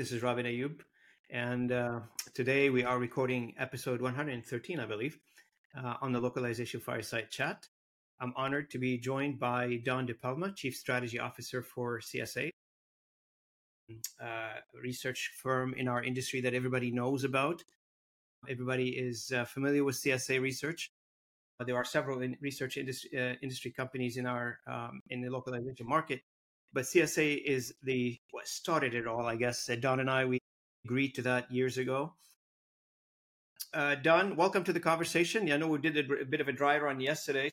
This is Robin Ayub, and today we are recording episode 113, I believe, on the Localization Fireside Chat. I'm honored to be joined by Don De Palma, Chief Strategy Officer for CSA, a research firm in our industry that everybody knows about. Everybody is familiar with CSA research. There are several research industry companies in the localization market, but CSA is what started it all, I guess. Don and I, we agreed to that years ago. Don, welcome to the conversation. I know we did a bit of a dry run yesterday.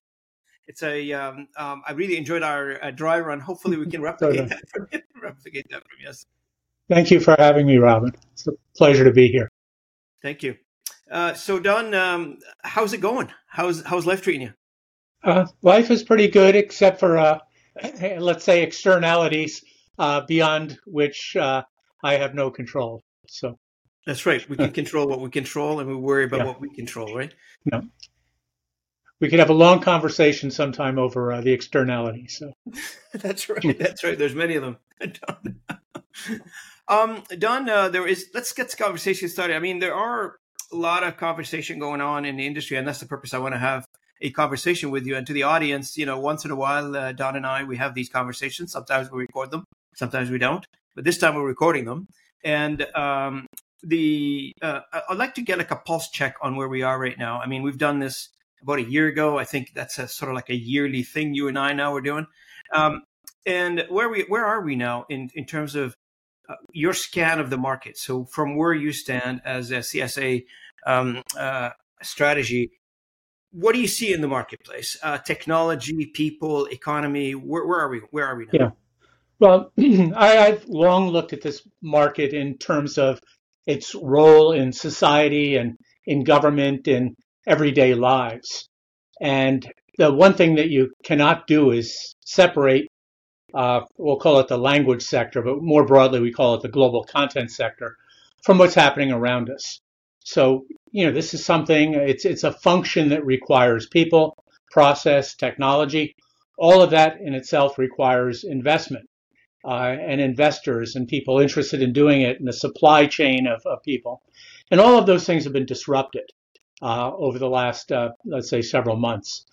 I really enjoyed our dry run. Hopefully, we can replicate that from yesterday. Thank you for having me, Robin. It's a pleasure to be here. Thank you. So, Don, how's it going? How's life treating you? Life is pretty good, except for let's say externalities beyond which I have no control. So that's right. We can control what we control, and we worry about what we control, right? No. We could have a long conversation sometime over the externalities. So that's right. That's right. There's many of them. Don, let's get this conversation started. I mean, there are a lot of conversation going on in the industry, and that's the purpose I want to have a conversation with you. And to the audience, once in a while, Don and I, we have these conversations. Sometimes we record them, sometimes we don't. But this time we're recording them. And I'd like to get like a pulse check on where we are right now. I mean, we've done this about a year ago. I think that's sort of like a yearly thing you and I now are doing. And where are we now in terms of your scan of the market? So from where you stand as a CSA strategy, what do you see in the marketplace? Technology, people, economy. Where are we? Where are we now? Yeah. Well, I've long looked at this market in terms of its role in society and in government and everyday lives. And the one thing that you cannot do is separate, we'll call it the language sector, but more broadly, we call it the global content sector, from what's happening around us. So, this is something, it's a function that requires people, process, technology. All of that in itself requires investment and investors and people interested in doing it, and a supply chain of people. And all of those things have been disrupted over the last, let's say, several months.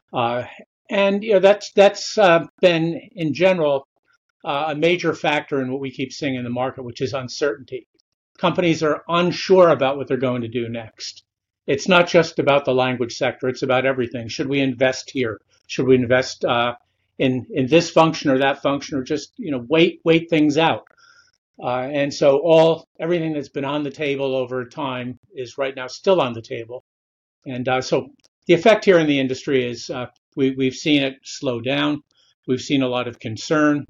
And that's been, in general, a major factor in what we keep seeing in the market, which is uncertainty. Companies are unsure about what they're going to do next. It's not just about the language sector. It's about everything. Should we invest here? Should we invest in this function or that function, or just wait things out? And so everything that's been on the table over time is right now still on the table. And so the effect here in the industry is we've seen it slow down. We've seen a lot of concern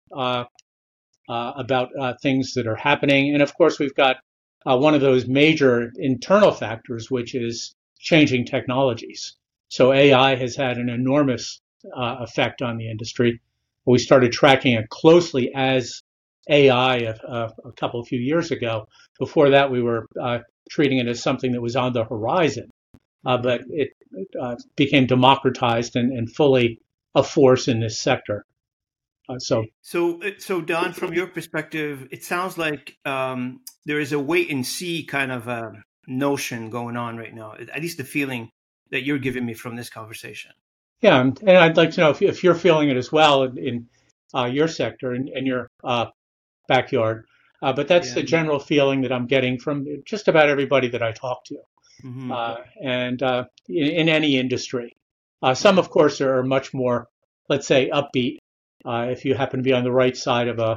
about things that are happening. And of course, we've got one of those major internal factors, which is changing technologies. So AI has had an enormous effect on the industry. We started tracking it closely as AI a few years ago. Before that, we were treating it as something that was on the horizon. But it became democratized and fully a force in this sector. So Don, from your perspective, it sounds like there is a wait and see kind of notion going on right now. At least the feeling that you're giving me from this conversation. Yeah, and I'd like to know if you're feeling it as well in your sector and your backyard. But that's the general feeling that I'm getting from just about everybody that I talk to. Mm-hmm. And in any industry. Some, of course, are much more, let's say, upbeat. If you happen to be on the right side of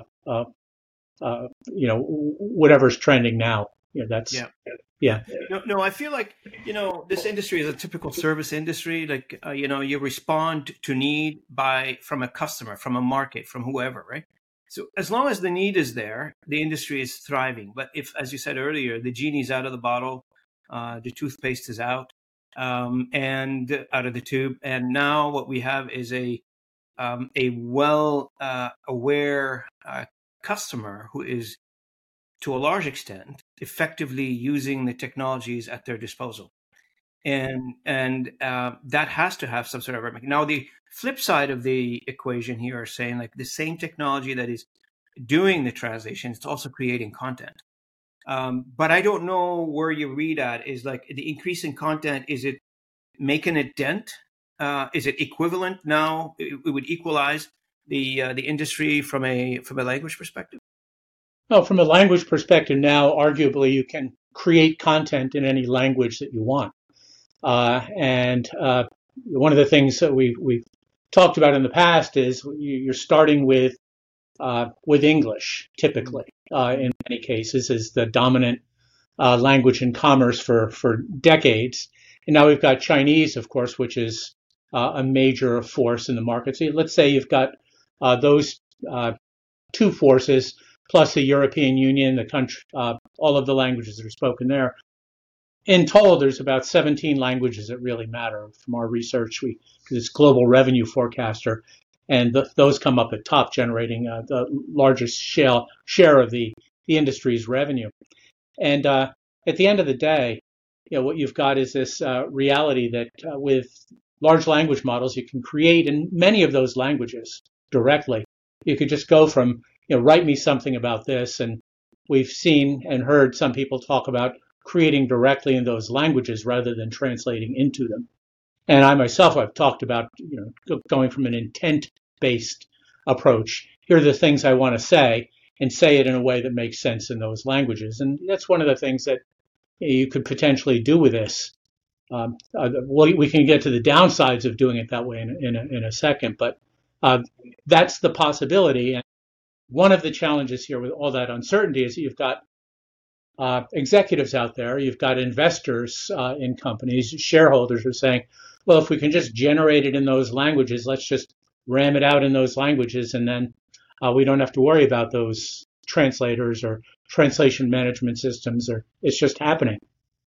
whatever's trending now. Yeah. No, I feel like, this industry is a typical service industry. Like, you respond to need from a customer, from a market, from whoever, right? So as long as the need is there, the industry is thriving. But if, as you said earlier, the genie's out of the bottle, the toothpaste is out and out of the tube. And now what we have is a well aware customer who is, to a large extent, effectively using the technologies at their disposal. And that has to have some sort of remedy. Now, the flip side of the equation here are saying, like, the same technology that is doing the translation, it's also creating content. But I don't know where you read at. Is like the increase in content, is it making a dent? Is it equivalent now? It would equalize the industry from a language perspective. Well, from a language perspective now, arguably you can create content in any language that you want. And one of the things that we've talked about in the past is you're starting with English, typically, in many cases, is the dominant language in commerce for decades. And now we've got Chinese, of course, which is a major force in the market. So let's say you've got those two forces, plus the European Union, the country, all of the languages that are spoken there. In total, there's about 17 languages that really matter. From our research, because it's Global Revenue Forecaster, and those come up at top, generating the largest share of the industry's revenue. And at the end of the day, what you've got is this reality that with large language models, you can create in many of those languages directly. You could just go from, write me something about this, and we've seen and heard some people talk about creating directly in those languages rather than translating into them. And I myself, I've talked about, going from an intent-based approach. Here are the things I want to say, and say it in a way that makes sense in those languages. And that's one of the things that you could potentially do with this. We can get to the downsides of doing it that way in a second, but that's the possibility. And one of the challenges here with all that uncertainty is that you've got executives out there, you've got investors in companies, shareholders are saying, well, if we can just generate it in those languages, let's just ram it out in those languages, and then we don't have to worry about those translators or translation management systems, or it's just happening.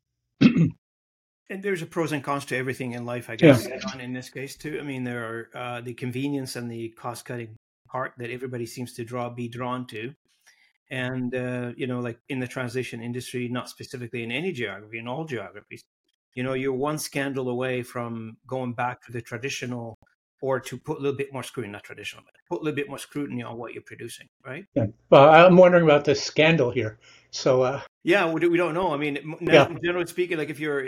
And there's a pros and cons to everything in life, I guess, in this case too. I mean, there are the convenience and the cost-cutting part that everybody seems to be drawn to. And, like in the translation industry, not specifically in any geography, in all geographies, you're one scandal away from going back to the traditional, or to put a little bit more scrutiny, not traditional, but put a little bit more scrutiny on what you're producing, right? Yeah. Well, I'm wondering about the scandal here. So, yeah, we don't know. I mean, generally speaking, like if you're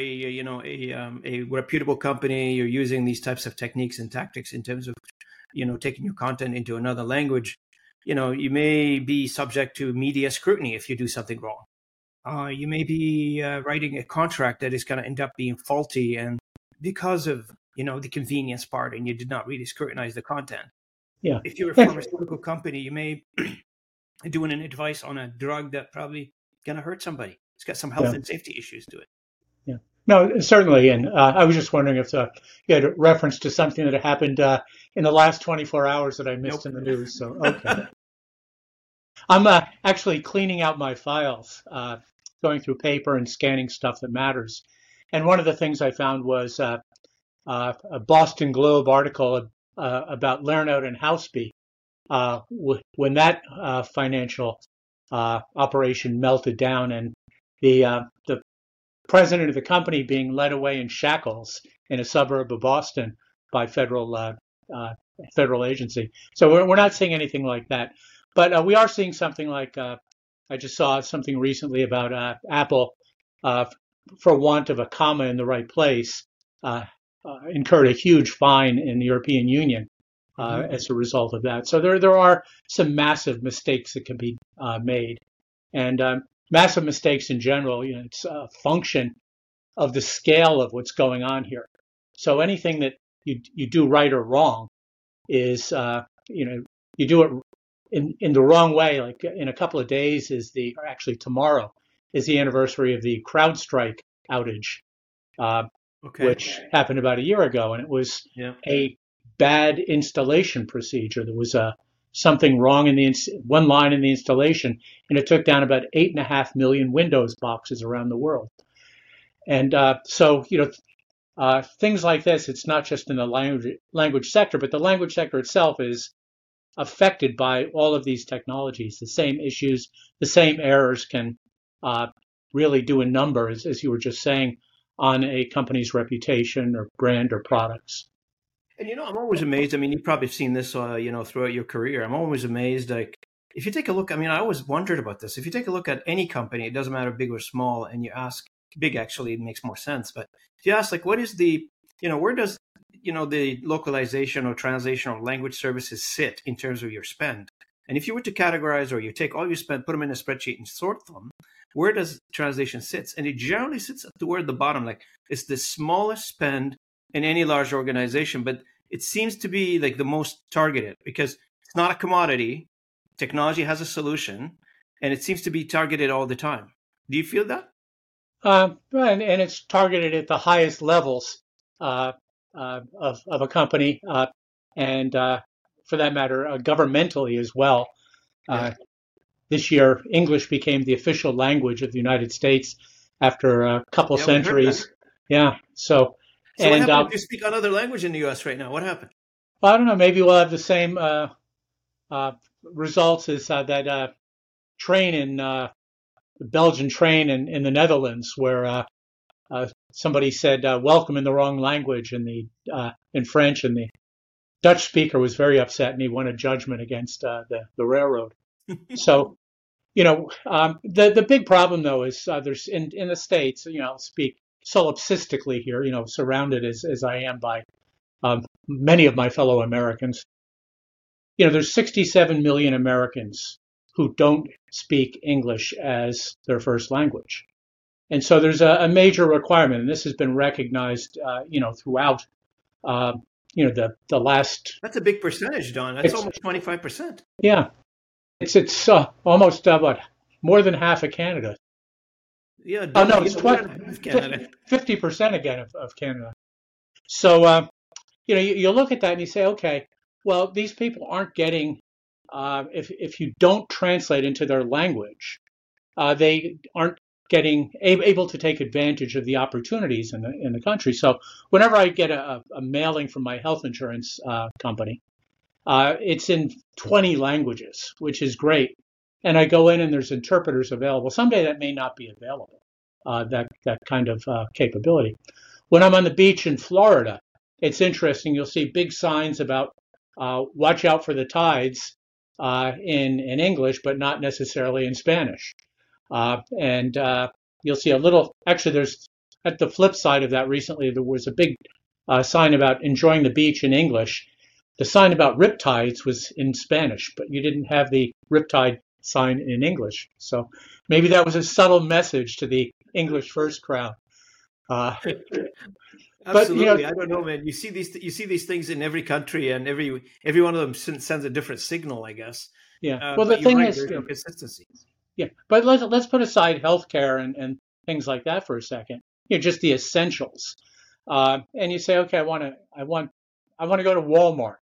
a reputable company, you're using these types of techniques and tactics in terms of, taking your content into another language, you may be subject to media scrutiny if you do something wrong. You may be writing a contract that is going to end up being faulty, and because of the convenience part, and you did not really scrutinize the content. Yeah. If you're a pharmaceutical company, you may doing an advice on a drug that probably going to hurt somebody. It's got some health and safety issues to it. Yeah. No, certainly. And I was just wondering if you had a reference to something that happened in the last 24 hours that I missed in the news. So, okay. I'm actually cleaning out my files, going through paper and scanning stuff that matters. And one of the things I found was a Boston Globe article about Lernout and Houseby. When that financial operation melted down, and the president of the company being led away in shackles in a suburb of Boston by federal agency. So we're not seeing anything like that, but we are seeing something like I just saw something recently about Apple, for want of a comma in the right place, incurred a huge fine in the European Union as a result of that. So there are some massive mistakes that can be made, and massive mistakes in general. It's a function of the scale of what's going on here. So anything that you do right or wrong is you do it in the wrong way. Like in a couple of days tomorrow is the anniversary of the CrowdStrike outage, which happened about a year ago, and it was a bad installation procedure. There was something wrong in one line in the installation, and it took down about 8.5 million Windows boxes around the world. And so things like this, it's not just in the language sector, but the language sector itself is affected by all of these technologies. The same issues, the same errors can really do a number, as you were just saying, on a company's reputation or brand or products. And I'm always amazed. I mean, you've probably seen this, throughout your career. I'm always amazed, like if you take a look, I mean, I always wondered about this. If you take a look at any company, it doesn't matter big or small, and you ask, big actually makes more sense. But if you ask, like, what is the, where does, the localization or translation or language services sit in terms of your spend? And if you were to categorize, or you take all your spend, put them in a spreadsheet and sort them, where does translation sits? And it generally sits toward the bottom. Like, it's the smallest spend in any large organization, but it seems to be like the most targeted because it's not a commodity. Technology has a solution, and it seems to be targeted all the time. Do you feel that? And it's targeted at the highest levels of a company, and for that matter, governmentally as well. Yeah. This year, English became the official language of the United States after a couple Yeah, we heard centuries. that. Yeah. So, So what and happened if you speak another language in the U.S. right now? What happened? I don't know. Maybe we'll have the same results as that train in the Belgian train in the Netherlands, where somebody said "welcome" in the wrong language in French, and the Dutch speaker was very upset, and he won a judgment against the railroad. So, the big problem though is there's in the States, I'll speak solipsistically here, surrounded as I am by many of my fellow Americans. There's 67 million Americans who don't speak English as their first language. And so there's a major requirement, and this has been recognized, throughout, the last. That's a big percentage, Don. That's almost 25%. Yeah, it's almost what, more than half of Canada. Yeah. Oh no, it's 50% again of Canada. So you look at that and you say, okay, well, these people aren't getting if you don't translate into their language, they aren't getting able to take advantage of the opportunities in the country. So whenever I get a mailing from my health insurance company, it's in 20 languages, which is great. And I go in and there's interpreters available. Someday that may not be available, that kind of capability. When I'm on the beach in Florida, it's interesting. You'll see big signs about watch out for the tides in English, but not necessarily in Spanish. And you'll see there's at the flip side of that recently, there was a big sign about enjoying the beach in English. The sign about riptides was in Spanish, but you didn't have the riptide sign in English. So maybe that was a subtle message to the English first crowd. Absolutely. I don't know, man. You see these things in every country, and every one of them sends a different signal, I guess. Yeah. Well, the thing is, there's no consistency. Yeah, but let's put aside healthcare and things like that for a second. Just the essentials. And you say, okay, I want to go to Walmart,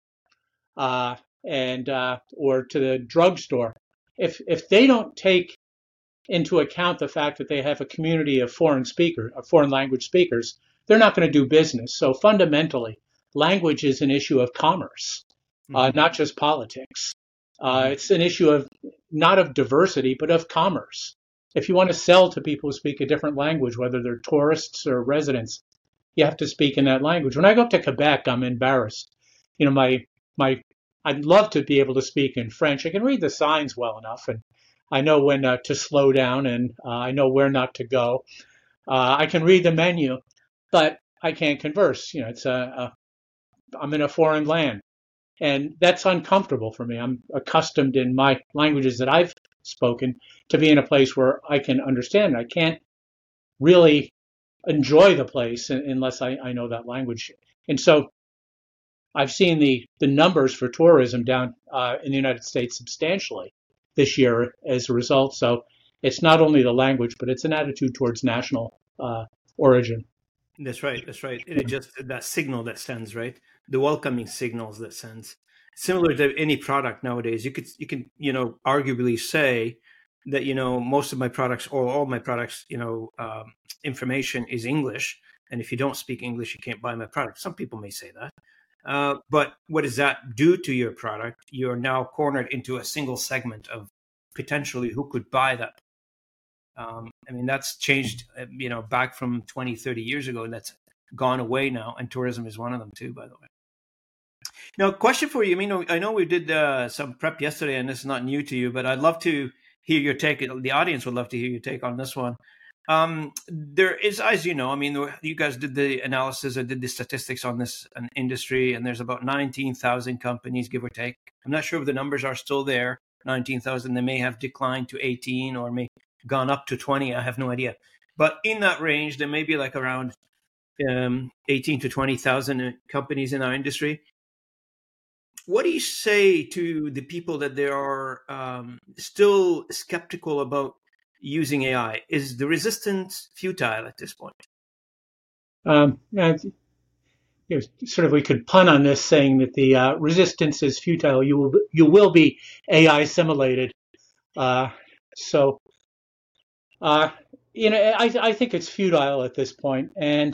or to the drugstore. If they don't take into account the fact that they have a community of foreign language speakers, they're not going to do business. So fundamentally, language is an issue of commerce, not just politics. It's an issue of not of diversity, but of commerce. If you want to sell to people who speak a different language, whether they're tourists or residents, you have to speak in that language. When I go up to Quebec, I'm embarrassed. I'd love to be able to speak in French. I can read the signs well enough, and I know when to slow down, and I know where not to go. I can read the menu, but I can't converse. I'm in a foreign land. And that's uncomfortable for me. I'm accustomed in my languages that I've spoken to be in a place where I can understand. I can't really enjoy the place unless I know that language. And so I've seen the numbers for tourism down in the United States substantially this year as a result. So it's not only the language, but it's an attitude towards national origin. That's right. It just that signal that sends, right? The welcoming signals that sends. Similar to any product nowadays, you can arguably say that most of my products or all my products information is English, and if you don't speak English, you can't buy my product. Some people may say that, but what does that do to your product? You are now cornered into a single segment of potentially who could buy that. That's changed, back from 20, 30 years ago, and that's gone away now. And tourism is one of them too, by the way. Now, question for you. I know we did some prep yesterday, and this is not new to you, but I'd love to hear your take. The audience would love to hear your take on this one. There is, as you know, you guys did the analysis and did the statistics on this industry, and there's about 19,000 companies, give or take. I'm not sure if the numbers are still there, 19,000. They may have declined to 18 or may gone up to 20. I have no idea. But in that range, there may be like around 18 to 20,000 companies in our industry. What do you say to the people that they are still skeptical about using AI? Is the resistance futile at this point? We could pun on this, saying that the resistance is futile. You will be AI assimilated. I think it's futile at this point. And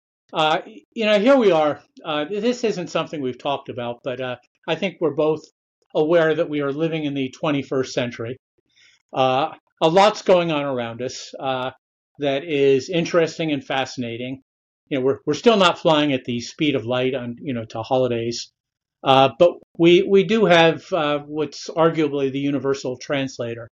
here we are. This isn't something we've talked about, but I think we're both aware that we are living in the 21st century. A lot's going on around us that is interesting and fascinating. We're still not flying at the speed of light to holidays, but we do have what's arguably the universal translator.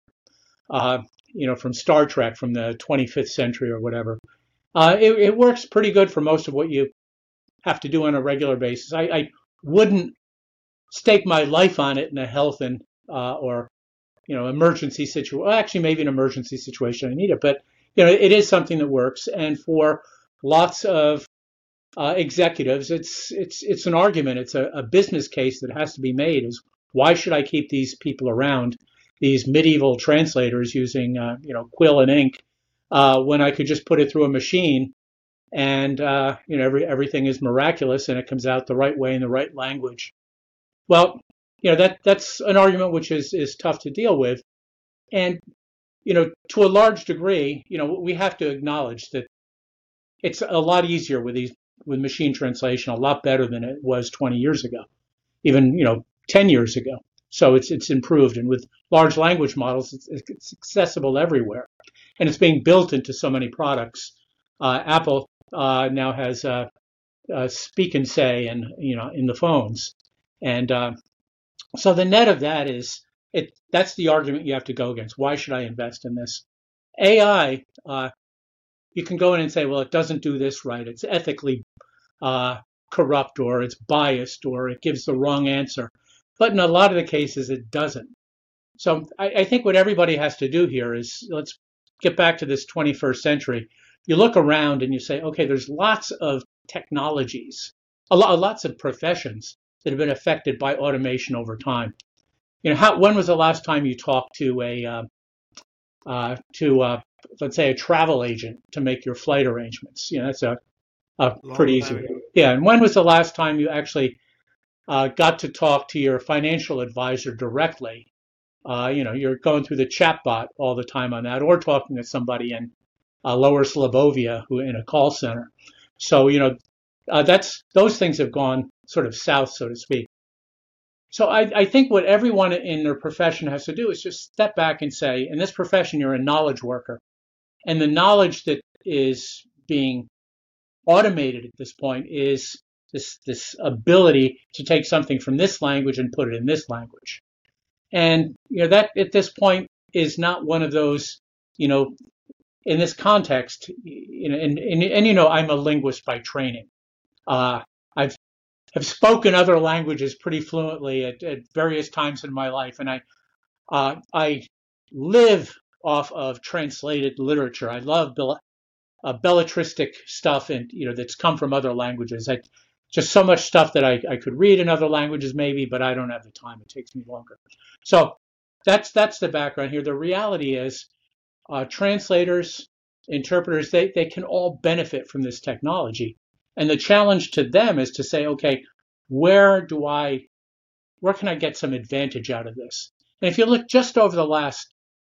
From Star Trek, from the 25th century or whatever. It works pretty good for most of what you have to do on a regular basis. I wouldn't stake my life on it in a health and or emergency situation. Well, actually, maybe an emergency situation I need it, but it is something that works. And for lots of executives, it's an argument. It's a business case that has to be made. Is why should I keep these people around? These medieval translators using quill and ink when I could just put it through a machine and everything is miraculous and it comes out the right way in the right language. Well, that's an argument which is tough to deal with, and to a large degree, we have to acknowledge that it's a lot easier with machine translation, a lot better than it was 20 years ago, even 10 years ago. So it's improved, and with large language models, it's accessible everywhere, and it's being built into so many products. Apple now has Speak and Say, and in the phones, and so the net of that is that's the argument you have to go against. Why should I invest in this? AI, you can go in and say, well, it doesn't do this right. It's ethically corrupt, or it's biased, or it gives the wrong answer. But in a lot of the cases, it doesn't. So I think what everybody has to do here is, let's get back to this 21st century. You look around and you say, okay, there's lots of technologies, lots of professions that have been affected by automation over time. When was the last time you talked to let's say a travel agent to make your flight arrangements? That's a pretty easy. Yeah, and when was the last time you actually got to talk to your financial advisor directly? You're going through the chatbot all the time on that, or talking to somebody in Lower Slobovia who in a call center. So those things have gone sort of south, so to speak. So I think what everyone in their profession has to do is just step back and say, in this profession, you're a knowledge worker, and the knowledge that is being automated at this point is this ability to take something from this language and put it in this language. And that at this point is not one of those, in this context, and I'm a linguist by training. I've spoken other languages pretty fluently at various times in my life, and I live off of translated literature. I love belletristic stuff, and that's come from other languages. Just so much stuff that I could read in other languages maybe, but I don't have the time. It takes me longer. So that's the background here. The reality is translators, interpreters, they can all benefit from this technology. And the challenge to them is to say, okay, where can I get some advantage out of this? And if you look just over the last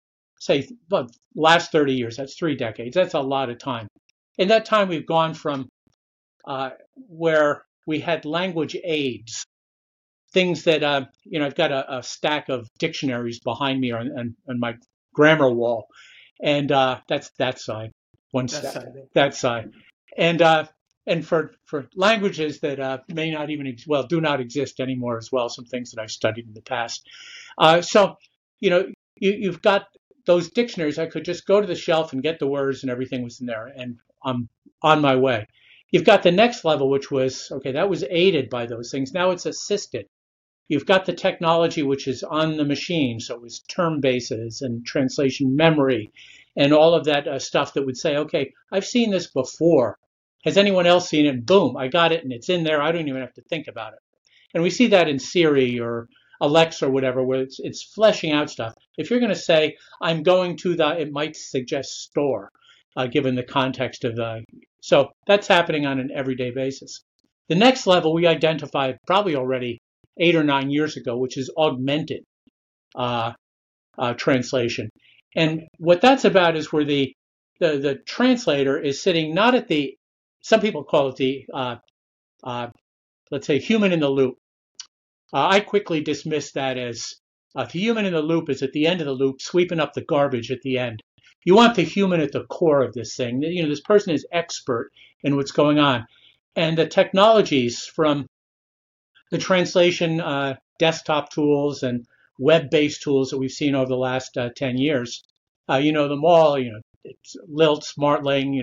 30 years, that's 3 decades, that's a lot of time. In that time, we've gone from where we had language aids, things that, I've got a stack of dictionaries behind me on my grammar wall. And that's that side, one stack, that side. And and for languages that may not even do not exist anymore as well. Some things that I've studied in the past. So you've got those dictionaries. I could just go to the shelf and get the words, and everything was in there, and I'm on my way. You've got the next level, which was okay. That was aided by those things. Now it's assisted. You've got the technology which is on the machine, so it was term bases and translation memory and all of that stuff that would say, okay, I've seen this before. Has anyone else seen it? Boom, I got it, and it's in there. I don't even have to think about it. And we see that in Siri or Alexa or whatever, where it's fleshing out stuff. If you're going to say, I'm going to it might suggest store, given the context of so that's happening on an everyday basis. The next level we identified probably already 8 or 9 years ago, which is augmented translation. And what that's about is where the translator is sitting not at some people call it the, let's say, human in the loop. I quickly dismiss that as the human in the loop is at the end of the loop, sweeping up the garbage at the end. You want the human at the core of this thing. This person is expert in what's going on. And the technologies from the translation desktop tools and web-based tools that we've seen over the last 10 years, them all, it's Lilt, SmartLing,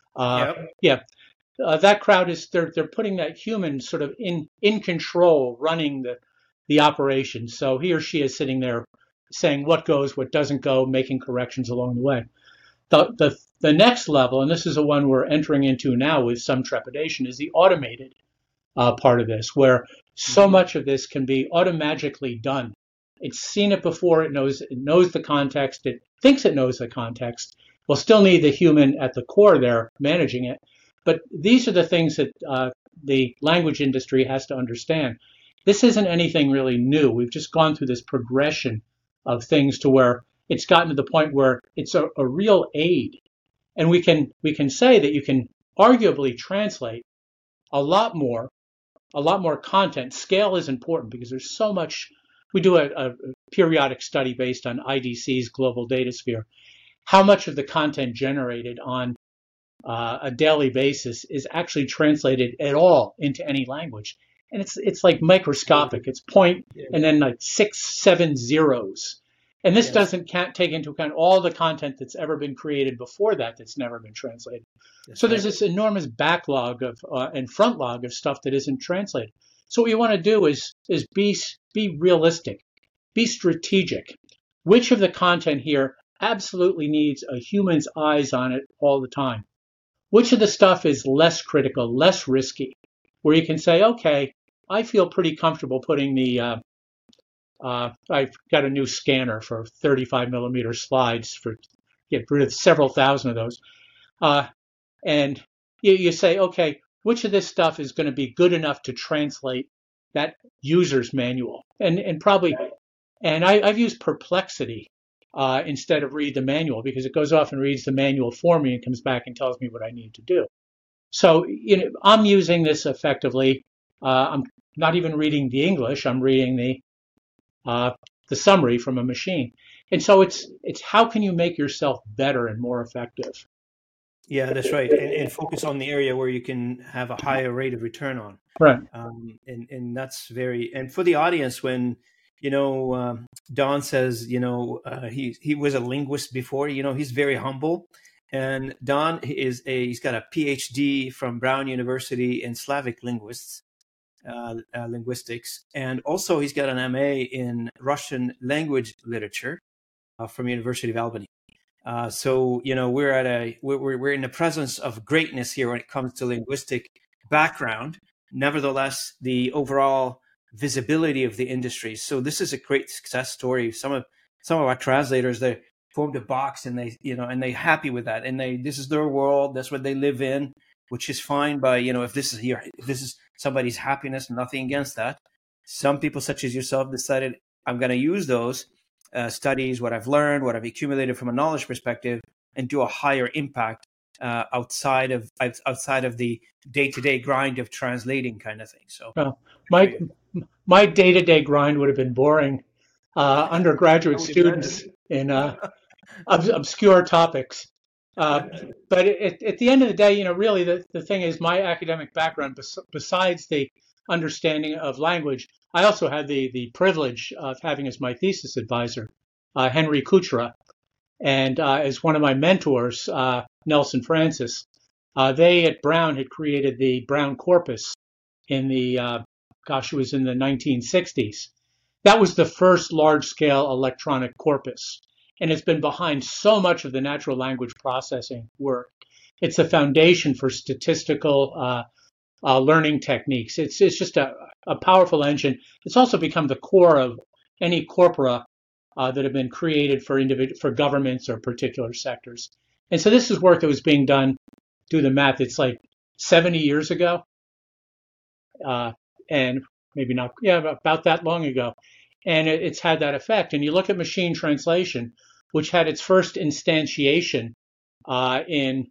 that crowd is, they're putting that human sort of in control, running the operation. So he or she is sitting there saying what goes, what doesn't go, making corrections along the way. The next level, and this is the one we're entering into now with some trepidation, is the automated part of this, where so much of this can be automatically done. It's seen it before. It knows the context. It thinks it knows the context. We'll still need the human at the core there managing it. But these are the things that the language industry has to understand. This isn't anything really new. We've just gone through this progression of things to where it's gotten to the point where it's a real aid. And we can say that you can arguably translate a lot more content. Scale is important because there's so much. We do a periodic study based on IDC's global data sphere. How much of the content generated on a daily basis is actually translated at all into any language? And it's like microscopic. It's point and then like 6, 7 zeros. And this can't take into account all the content that's ever been created before that's never been translated. So there's this enormous backlog of and front log of stuff that isn't translated. So what you want to do is be realistic, be strategic. Which of the content here absolutely needs a human's eyes on it all the time? Which of the stuff is less critical, less risky, where you can say, okay, I feel pretty comfortable putting I've got a new scanner for 35 millimeter slides get rid of several thousand of those. And you say, okay, which of this stuff is going to be good enough to translate that user's manual? And I've used Perplexity instead of read the manual, because it goes off and reads the manual for me and comes back and tells me what I need to do. So I'm using this effectively. I'm not even reading the English. I'm reading the summary from a machine. And so it's how can you make yourself better and more effective? Yeah, that's right. And focus on the area where you can have a higher rate of return on. Right. And that's and for the audience, when, Don says, he was a linguist before, he's very humble. And Don he's got a PhD from Brown University in Slavic linguistics. And also he's got an MA in Russian language literature from University of Albany. So we're in the presence of greatness here when it comes to linguistic background. Nevertheless, the overall visibility of the industry. So this is a great success story. Some of our translators, they formed a box and they're happy with that, and this is their world. That's what they live in, which is fine. By if this is somebody's happiness, nothing against that. Some people, such as yourself, decided I'm going to use those studies, what I've learned, what I've accumulated from a knowledge perspective, and do a higher impact outside of the day-to-day grind of translating kind of thing. So my day-to-day grind would have been boring. Undergraduate students in obscure topics. Uh, but at the end of the day, really the thing is my academic background, besides the understanding of language, I also had the privilege of having as my thesis advisor, Henry Kuchera, and as one of my mentors, Nelson Francis. They at Brown had created the Brown corpus in it was in the 1960s. That was the first large-scale electronic corpus, and it's been behind so much of the natural language processing work. It's the foundation for statistical learning techniques. It's just a powerful engine. It's also become the core of any corpora that have been created for governments or particular sectors. And so this is work that was being done, do the math, it's like 70 years ago, and maybe not, about that long ago. And it's had that effect. And you look at machine translation, which had its first instantiation in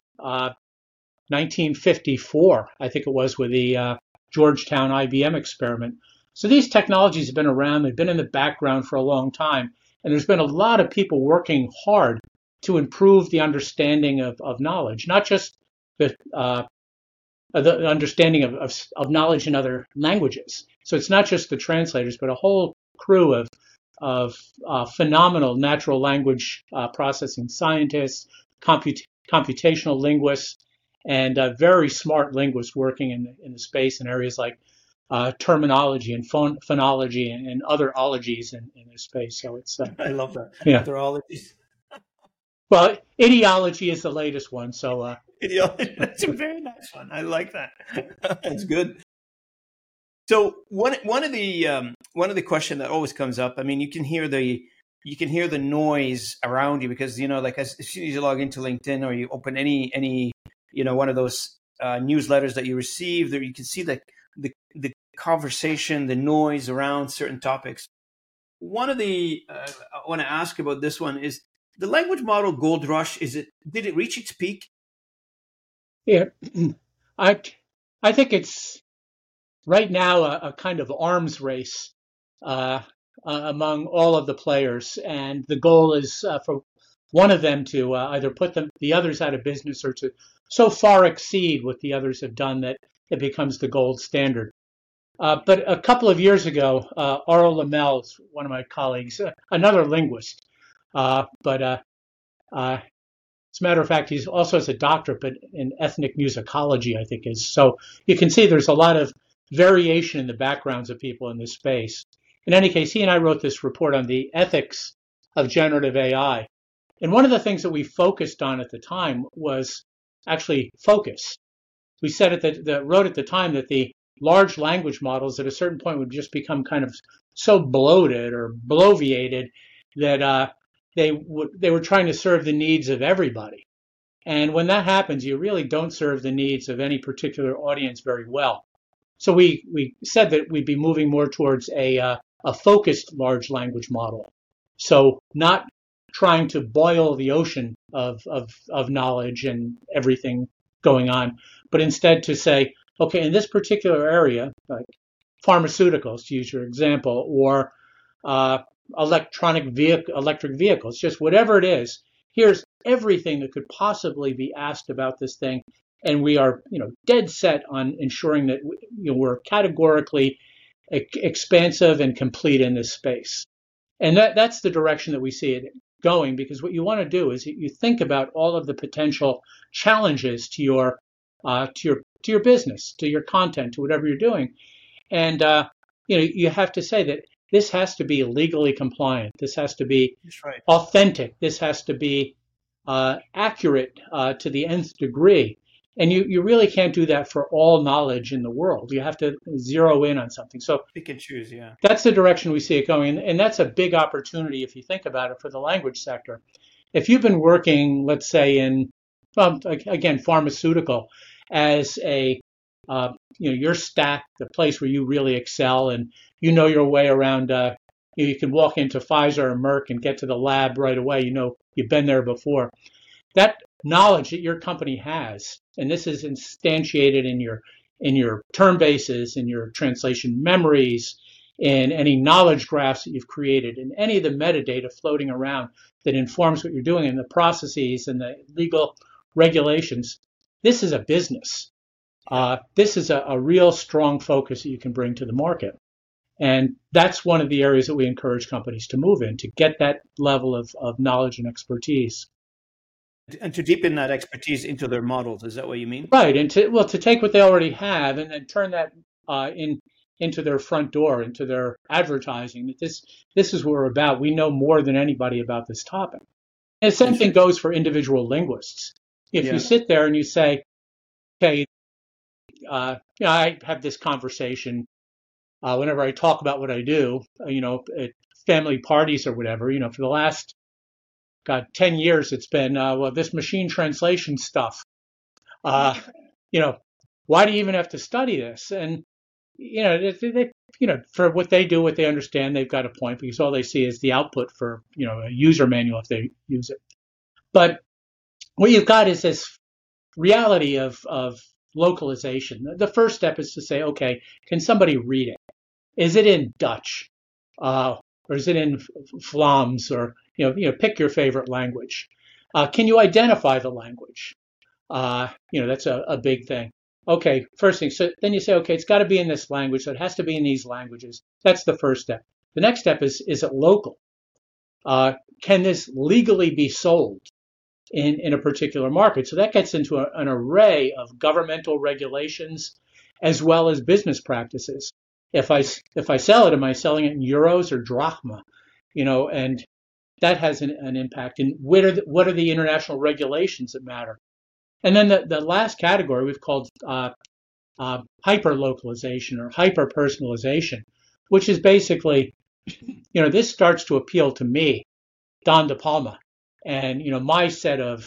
1954, I think it was, with the Georgetown IBM experiment. So these technologies have been around. They've been in the background for a long time. And there's been a lot of people working hard to improve the understanding of knowledge, not just the understanding of knowledge in other languages. So it's not just the translators, but a whole crew of phenomenal natural language processing scientists, computational linguists, and very smart linguists working in the space in areas like terminology and phonology and other ologies in this space. So it's I love that. Yeah. Other ologies. Well, ideology is the latest one. So ideology, that's a very nice one. I like that. That's good. So one of the question that always comes up. I mean, you can hear the noise around you because like as soon as you log into LinkedIn or you open any one of those newsletters that you receive, there you can see the conversation, the noise around certain topics. One of the I want to ask about this one is the language model gold rush. Did it reach its peak? Yeah, I think it's right now a kind of arms race among all of the players, and the goal is for one of them to either put the others out of business or to so far exceed what the others have done that it becomes the gold standard. But a couple of years ago, Aurel Lemel, one of my colleagues, another linguist, but as a matter of fact, he also has a doctorate in ethnic musicology, I think is. So you can see there's a lot of variation in the backgrounds of people in this space. In any case, he and I wrote this report on the ethics of generative AI. And one of the things that we focused on at the time was actually focus. We said wrote at the time that the large language models at a certain point would just become kind of so bloated or bloviated that they were trying to serve the needs of everybody. And when that happens, you really don't serve the needs of any particular audience very well. So we said that we'd be moving more towards a focused large language model. So not trying to boil the ocean of knowledge and everything going on, but instead to say, okay, in this particular area, like pharmaceuticals, to use your example, or electric vehicles, just whatever it is, here's everything that could possibly be asked about this thing. And we are, dead set on ensuring that we're categorically expansive and complete in this space. And that's the direction that we see it going, because what you want to do is you think about all of the potential challenges to your business, to your content, to whatever you're doing. And, you have to say that this has to be legally compliant. This has to be authentic. This has to be accurate to the nth degree. And you really can't do that for all knowledge in the world. You have to zero in on something. So pick and choose, yeah. That's the direction we see it going. And that's a big opportunity if you think about it for the language sector. If you've been working, let's say in, again, pharmaceutical as your stack, the place where you really excel and your way around, you can walk into Pfizer or Merck and get to the lab right away. You've been there before. That knowledge that your company has, and this is instantiated in your term bases, in your translation memories, in any knowledge graphs that you've created, in any of the metadata floating around that informs what you're doing in the processes and the legal regulations. This is a business. This is a real strong focus that you can bring to the market. And that's one of the areas that we encourage companies to move in, to get that level of knowledge and expertise. And to deepen that expertise into their models, is that what you mean? Right, and to take what they already have and then turn that into their front door, into their advertising. That this is what we're about. We know more than anybody about this topic. And the same thing goes for individual linguists. If you sit there and you say, okay, I have this conversation whenever I talk about what I do, at family parties or whatever, for the last 10 years, it's been, this machine translation stuff. Why do you even have to study this? And, for what they do, what they understand, they've got a point, because all they see is the output for, a user manual if they use it. But what you've got is this reality of localization. The first step is to say, okay, can somebody read it? Is it in Dutch? Or is it in Vlaams? Or, pick your favorite language. Can you identify the language? That's a big thing. Okay, first thing. So then you say, okay, it's got to be in this language. So it has to be in these languages. That's the first step. The next step is it local? Can this legally be sold in a particular market? So that gets into an array of governmental regulations as well as business practices. If I sell it, am I selling it in euros or drachma? And that has an impact. And what are the international regulations that matter? And then the last category we've called hyper-localization or hyper-personalization, which is basically, this starts to appeal to me, Don De Palma, and my set of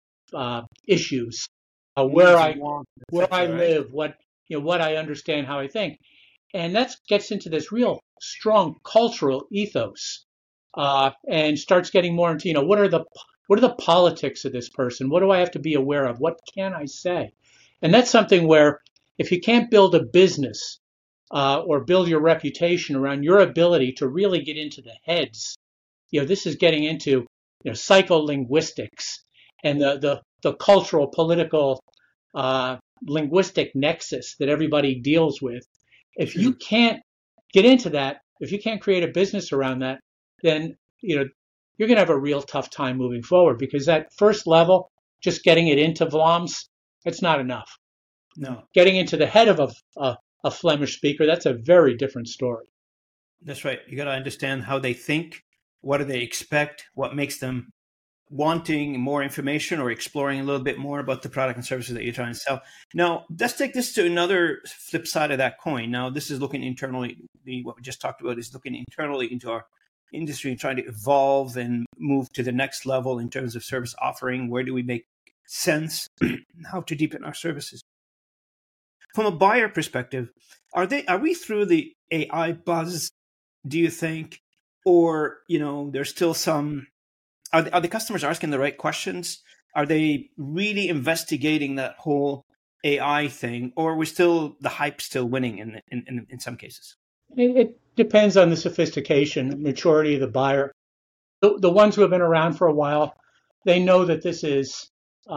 issues, where I live, what I understand, how I think. And that gets into this real strong cultural ethos, and starts getting more into, what are the politics of this person? What do I have to be aware of? What can I say? And that's something where if you can't build a business or build your reputation around your ability to really get into the heads, this is getting into psycholinguistics and the cultural, political, linguistic nexus that everybody deals with. If you can't get into that, if you can't create a business around that, then you're going to have a real tough time moving forward, because that first level, just getting it into Vlaams, it's not enough. No. Getting into the head of a Flemish speaker, that's a very different story. That's right. You got to understand how they think, what do they expect, what makes them wanting more information or exploring a little bit more about the product and services that you're trying to sell. Now, let's take this to another flip side of that coin. Now, this is looking internally. What we just talked about is looking internally into our industry and trying to evolve and move to the next level in terms of service offering. Where do we make sense? How to deepen our services? From a buyer perspective, are we through the AI buzz, do you think? Or, there's still some... Are the customers asking the right questions? Are they really investigating that whole AI thing, or are we still the hype still winning in some cases? It depends on the sophistication, maturity of the buyer. The ones who have been around for a while, they know that this is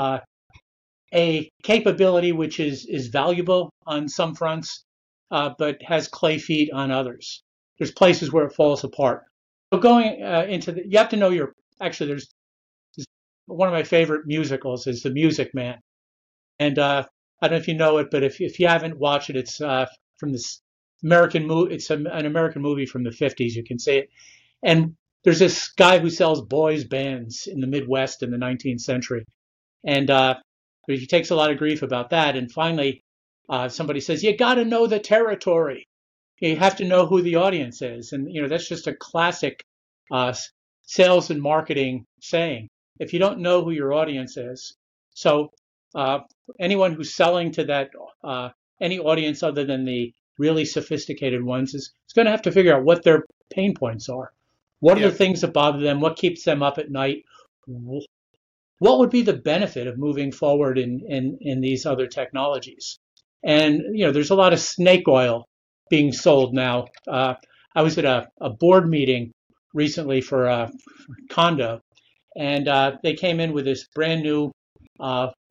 a capability which is valuable on some fronts, but has clay feet on others. There's places where it falls apart. So going you have to know there's one of my favorite musicals is The Music Man. And I don't know if you know it, but if you haven't watched it, it's from this American movie. It's an American movie from the 50s. You can see it. And there's this guy who sells boys bands in the Midwest in the 19th century. And he takes a lot of grief about that. And finally, somebody says, you got to know the territory. You have to know who the audience is. And, that's just a classic sales and marketing saying. If you don't know who your audience is, so anyone who's selling to that any audience other than the really sophisticated ones is going to have to figure out what their pain points are. What are the things that bother them? What keeps them up at night? What would be the benefit of moving forward in these other technologies? And there's a lot of snake oil being sold now. I was at a board meeting recently for Condo, and they came in with this brand new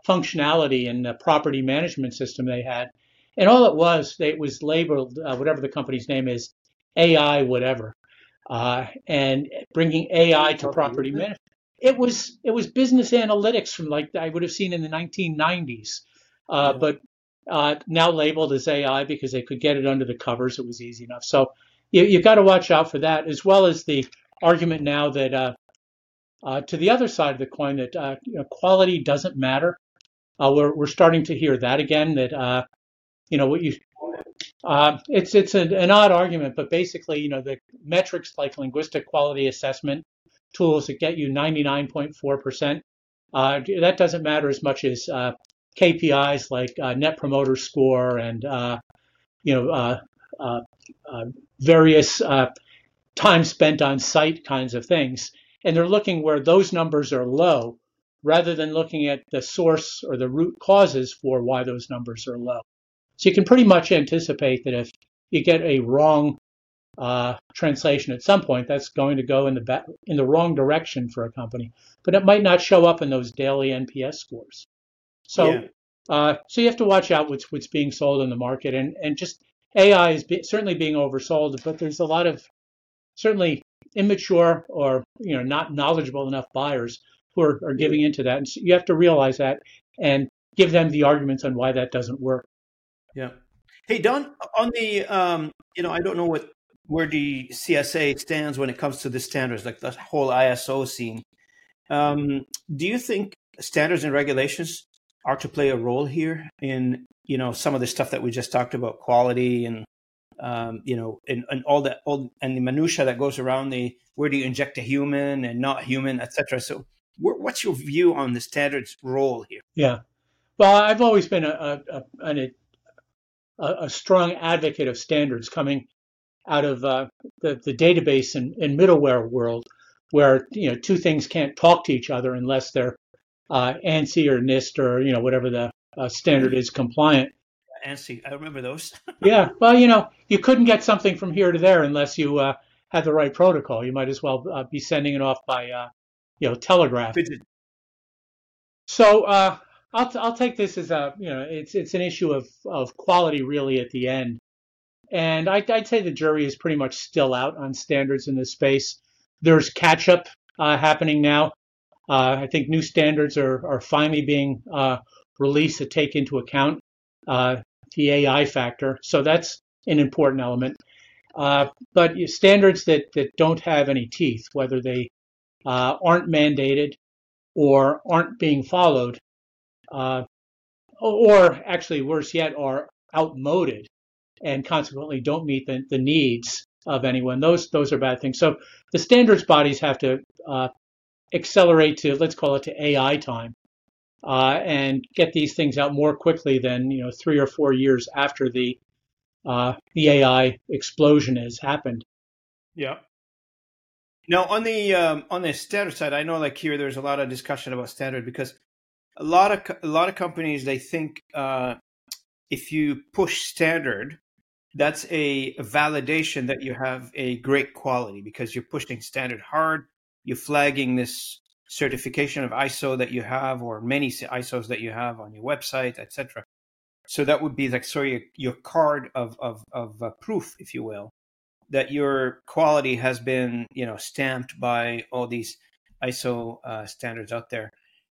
functionality in the property management system they had. And all it was labeled, whatever the company's name is, AI whatever, and bringing AI to property management. It was business analytics from like I would have seen in the 1990s, but now labeled as AI because they could get it under the covers. It was easy enough. So you've got to watch out for that, as well as the argument now that to the other side of the coin that quality doesn't matter. We're starting to hear that again. That what you it's an odd argument, but basically the metrics like linguistic quality assessment tools that get you 99.4%, that doesn't matter as much as KPIs like Net Promoter Score and various time spent on site kinds of things. And they're looking where those numbers are low rather than looking at the source or the root causes for why those numbers are low. So you can pretty much anticipate that if you get a wrong translation at some point, that's going to go in the wrong direction for a company, but it might not show up in those daily NPS scores. So, so you have to watch out what's being sold in the market, and just AI is certainly being oversold, but there's a lot of certainly immature or not knowledgeable enough buyers who are giving into that, and so you have to realize that and give them the arguments on why that doesn't work. Yeah. Hey, Don, on the I don't know where the CSA stands when it comes to the standards, like the whole ISO scene. Do you think standards and regulations are to play a role here in some of the stuff that we just talked about, quality and and all that, and the minutia that goes around where do you inject a human and not human, etc. So, what's your view on the standards role here? Yeah, well, I've always been a strong advocate of standards coming out of the database and middleware world, where two things can't talk to each other unless they're ANSI or NIST or whatever the standard is compliant. ANSI, I remember those. Yeah, well, you couldn't get something from here to there unless you had the right protocol. You might as well be sending it off by telegraph. So I'll take this as it's an issue of quality really at the end. And I'd say the jury is pretty much still out on standards in this space. There's catch-up happening now. I think new standards are finally being released to take into account the AI factor. So that's an important element. But standards that don't have any teeth, whether they aren't mandated or aren't being followed, or actually worse yet, are outmoded and consequently don't meet the needs of anyone. Those are bad things. So the standards bodies have to accelerate to, let's call it, to AI time, and get these things out more quickly than 3 or 4 years after the AI explosion has happened. Yeah. Now on the standard side, I know like here there's a lot of discussion about standard because a lot of companies, they think if you push standard, that's a validation that you have a great quality because you're pushing standard hard. You're flagging this certification of ISO that you have, or many ISOs that you have on your website, etc. So that would be like your card of proof, if you will, that your quality has been stamped by all these ISO standards out there.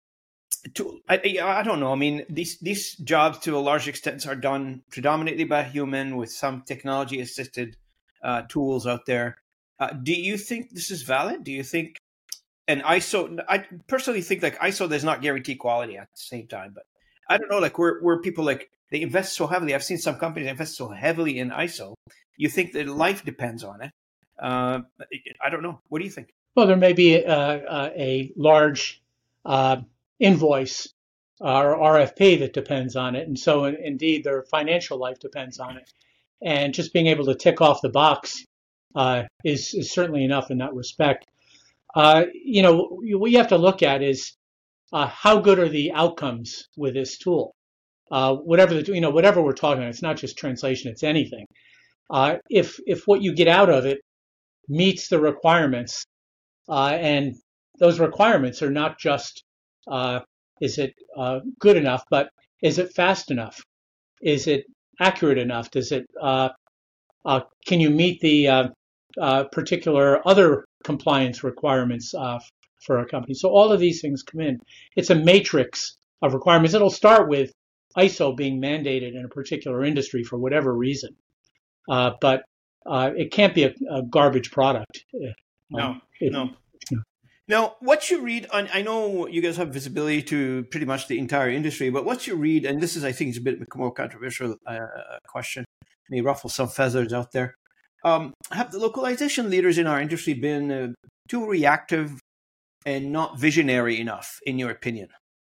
I don't know. I mean, these jobs to a large extent are done predominantly by human with some technology assisted tools out there. Do you think this is valid? Do you think and ISO? I personally think like ISO does not guarantee quality at the same time, but I don't know. Like where people like they invest so heavily. I've seen some companies invest so heavily in ISO. You think that life depends on it? I don't know. What do you think? Well, there may be a large invoice or RFP that depends on it. And so indeed their financial life depends on it. And just being able to tick off the box is certainly enough in that respect. What you have to look at is how good are the outcomes with this tool? Whatever we're talking about, it's not just translation, it's anything. If what you get out of it meets the requirements, and those requirements are not just Is it good enough? But is it fast enough? Is it accurate enough? Does it can you meet the particular other compliance requirements for a company? So all of these things come in. It's a matrix of requirements. It'll start with ISO being mandated in a particular industry for whatever reason, but it can't be a garbage product. No, no. Now, what you read on, I know you guys have visibility to pretty much the entire industry, but what you read, and this is, I think, is a bit more controversial question, may ruffle some feathers out there. Have the localization leaders in our industry been too reactive and not visionary enough, in your opinion?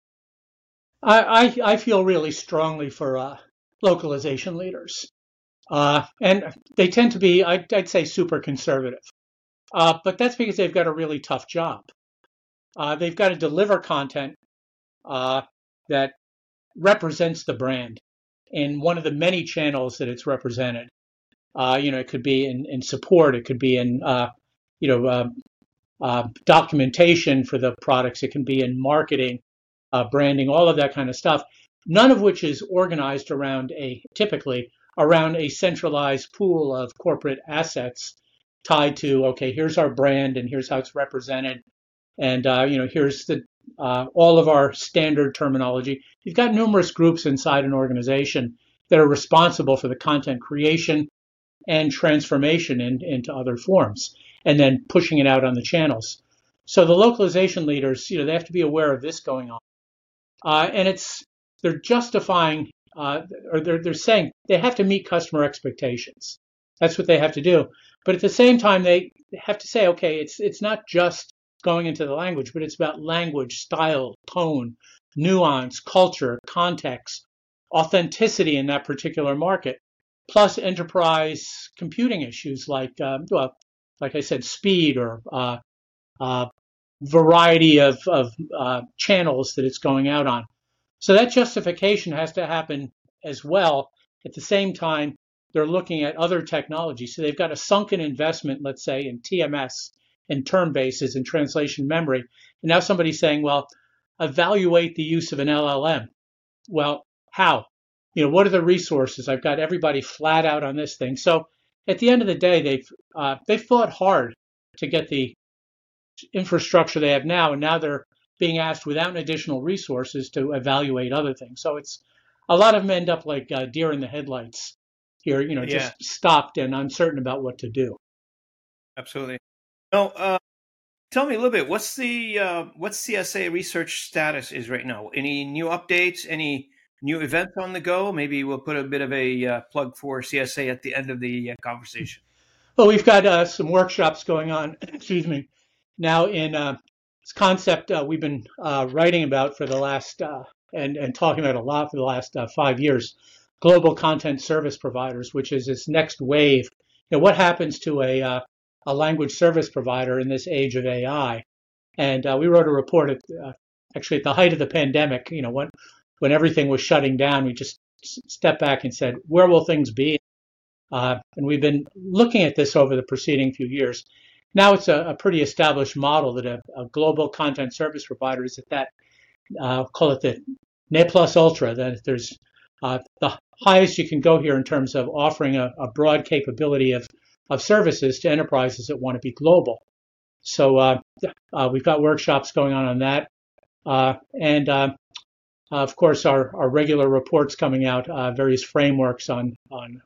I feel really strongly for localization leaders, and they tend to be, I'd say, super conservative. But that's because they've got a really tough job. They've got to deliver content that represents the brand in one of the many channels that it's represented. It could be in support. It could be in, documentation for the products. It can be in marketing, branding, all of that kind of stuff. None of which is organized typically around a centralized pool of corporate assets tied to, okay, here's our brand and here's how it's represented. And, here's all of our standard terminology. You've got numerous groups inside an organization that are responsible for the content creation and transformation into other forms, and then pushing it out on the channels. So the localization leaders, they have to be aware of this going on. And they're justifying, or they're saying they have to meet customer expectations. That's what they have to do. But at the same time, they have to say, okay, it's not just going into the language, but it's about language, style, tone, nuance, culture, context, authenticity in that particular market, plus enterprise computing issues like I said, speed or variety of channels that it's going out on. So that justification has to happen as well. At the same time, they're looking at other technologies. So they've got a sunken investment, let's say, in TMS, in term bases, and translation memory. And now somebody's saying, well, evaluate the use of an LLM. Well, how? What are the resources? I've got everybody flat out on this thing. So at the end of the day, they've fought hard to get the infrastructure they have now, and now they're being asked without additional resources to evaluate other things. So it's a lot of them end up like deer in the headlights here, just stopped and uncertain about what to do. Absolutely. Now, tell me a little bit. What's CSA research status is right now? Any new updates? Any new events on the go? Maybe we'll put a bit of a plug for CSA at the end of the conversation. Well, we've got some workshops going on. Excuse me. Now in this concept we've been writing about for the last and talking about a lot for the last 5 years. Global content service providers, which is this next wave. What happens to a language service provider in this age of AI? And we wrote a report actually at the height of the pandemic. When everything was shutting down, we just stepped back and said, where will things be? And we've been looking at this over the preceding few years. Now it's a pretty established model that a global content service provider is at that, call it the Ne Plus Ultra, that there's the highest you can go here in terms of offering a broad capability of services to enterprises that want to be global. So we've got workshops going on that. And of course, our regular reports coming out, various frameworks on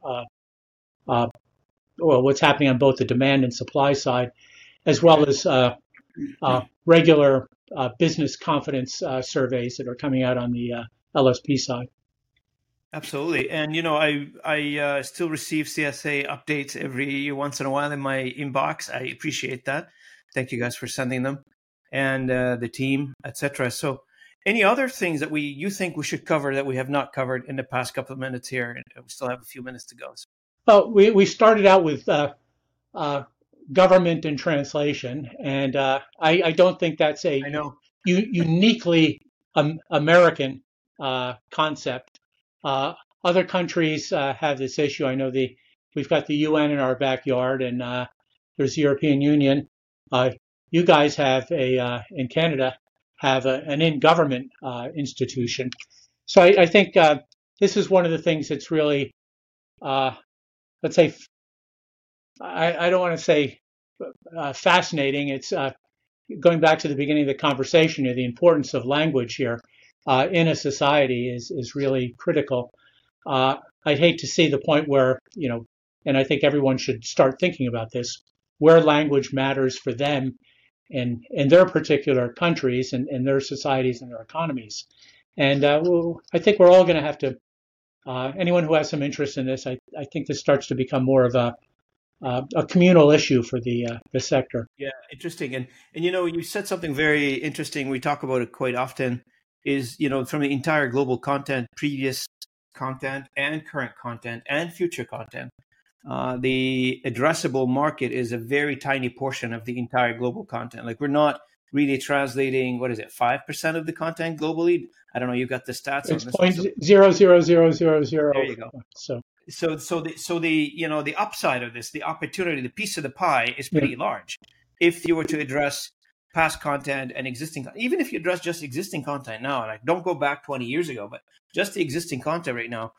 what's happening on both the demand and supply side, as well as regular business confidence surveys that are coming out on the LSP side. Absolutely. And, I still receive CSA updates every once in a while in my inbox. I appreciate that. Thank you guys for sending them, and the team, etc. So any other things that you think we should cover that we have not covered in the past couple of minutes here? And we still have a few minutes to go. So. Well, we started out with government and translation, and I don't think that's a uniquely American concept. Other countries have this issue. I know we've got the UN in our backyard, and there's the European Union. You guys have in Canada have an in-government institution. So I think this is one of the things that's really, let's say, I don't want to say fascinating. It's going back to the beginning of the conversation here, the importance of language here in a society is really critical. I'd hate to see the point where, and I think everyone should start thinking about this, where language matters for them in their particular countries and their societies and their economies. And I think we're all going to have to, anyone who has some interest in this, I think this starts to become more of a communal issue for the sector. Yeah, interesting. And you said something very interesting. We talk about it quite often. Is from the entire global content, previous content and current content and future content, the addressable market is a very tiny portion of the entire global content. Like, we're not really translating, 5% of the content globally? I don't know. You've got the stats it's on this. 0.00000. There you go. So the upside of this, the opportunity, the piece of the pie is pretty large. If you were to address past content and existing, even if you address just existing content now, like, don't go back 20 years ago, but just the existing content right now,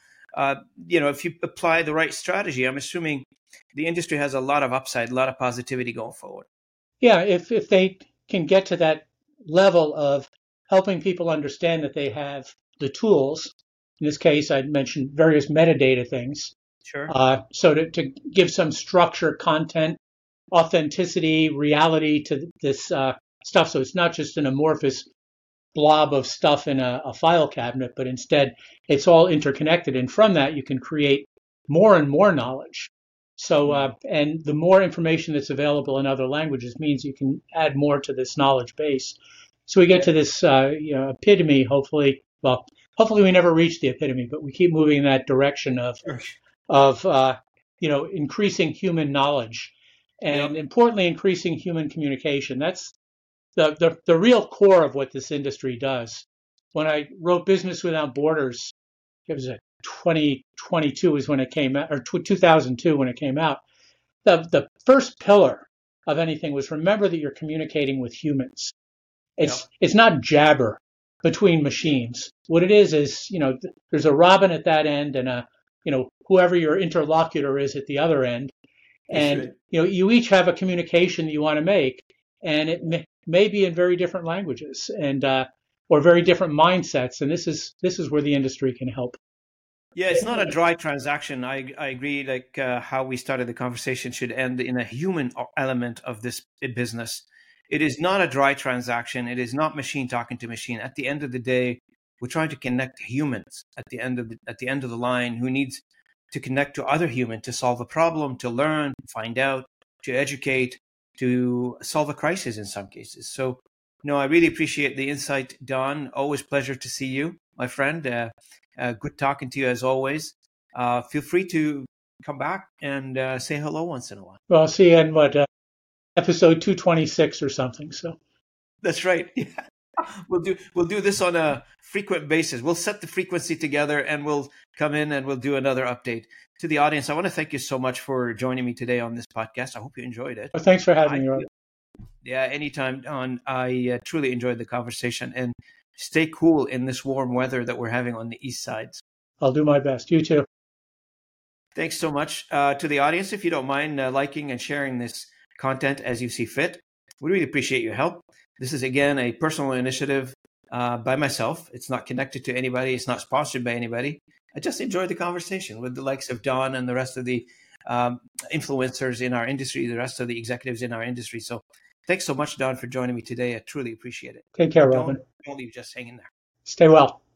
if you apply the right strategy, I'm assuming the industry has a lot of upside, a lot of positivity going forward. Yeah, if they can get to that level of helping people understand that they have the tools. In this case, I'd mentioned various metadata things. Sure. So to give some structure, content, authenticity, reality to this stuff. So it's not just an amorphous blob of stuff in a file cabinet, but instead it's all interconnected. And from that, you can create more and more knowledge. So, and the more information that's available in other languages means you can add more to this knowledge base. So we get to this epitome, hopefully. Well, hopefully we never reach the epitome, but we keep moving in that direction of increasing human knowledge and importantly, increasing human communication. That's the real core of what this industry does. When I wrote Business Without Borders, it was 2022 is when it came out, or 2002 when it came out. The first pillar of anything was remember that you're communicating with humans. It's not jabber between machines. What it is there's a Robin at that end and whoever your interlocutor is at the other end. And you each have a communication that you want to make, and it may be in very different languages and or very different mindsets. And this is where the industry can help. Yeah, it's not a dry transaction. I agree. Like how we started the conversation should end in a human element of this business. It is not a dry transaction. It is not machine talking to machine. At the end of the day, we're trying to connect humans at the end of the line who needs to connect to other humans to solve a problem, to learn, find out, to educate, to solve a crisis in some cases. So, I really appreciate the insight, Don. Always pleasure to see you, my friend. Good talking to you as always. Feel free to come back and say hello once in a while. Well, I'll see you in episode 226 or something. So that's right. Yeah. We'll do this on a frequent basis. We'll set the frequency together and we'll come in and we'll do another update. To the audience, I want to thank you so much for joining me today on this podcast. I hope you enjoyed it. Well, thanks for having me. Yeah, anytime, Don. I truly enjoyed the conversation, and stay cool in this warm weather that we're having on the east side. I'll do my best. You too. Thanks so much. To the audience, if you don't mind liking and sharing this content as you see fit, we really appreciate your help. This is, again, a personal initiative by myself. It's not connected to anybody. It's not sponsored by anybody. I just enjoyed the conversation with the likes of Don and the rest of the influencers in our industry, the rest of the executives in our industry. So thanks so much, Don, for joining me today. I truly appreciate it. Take care, Robin. Don't leave just hanging there. Stay well.